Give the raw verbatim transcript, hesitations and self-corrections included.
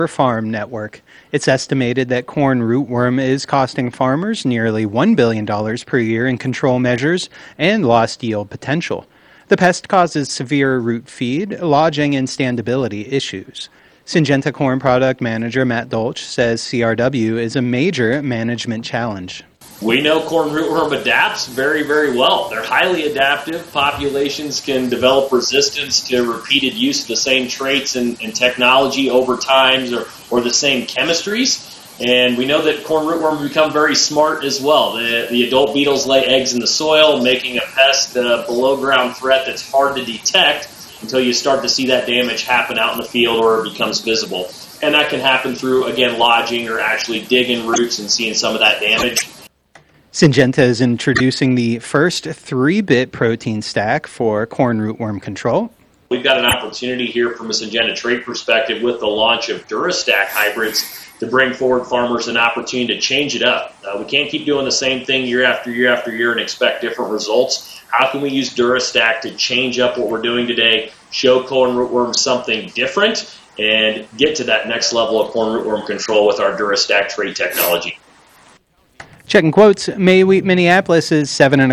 Farm Network. It's estimated that corn rootworm is costing farmers nearly one billion dollars per year in control measures and lost yield potential. The pest causes severe root feed, lodging, and standability issues. Syngenta Corn Product Manager Matt Dolch says C R W is a major management challenge. We know corn rootworm adapts very, very well. They're highly adaptive. Populations can develop resistance to repeated use of the same traits and, and technology over time, or, or the same chemistries. And we know that corn rootworm become very smart as well. The, the adult beetles lay eggs in the soil, making a pest a below-ground threat that's hard to detect until you start to see that damage happen out in the field or it becomes visible. And that can happen through, again, lodging or actually digging roots and seeing some of that damage. Syngenta is introducing the first three-bit protein stack for corn rootworm control. We've got an opportunity here from a Syngenta trait perspective with the launch of DuraStack hybrids to bring forward farmers an opportunity to change it up. Uh, we can't keep doing the same thing year after year after year and expect different results. How can we use DuraStack to change up what we're doing today, show corn rootworm something different, and get to that next level of corn rootworm control with our DuraStack trait technology? Checking quotes, May Wheat Minneapolis is seven and a